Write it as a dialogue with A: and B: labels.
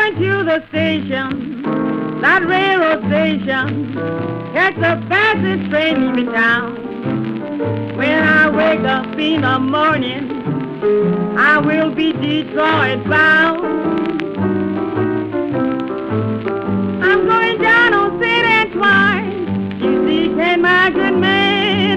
A: going to the station, that railroad station, catch the fastest train leaving town. When I wake up in the morning, I will be Detroit bound.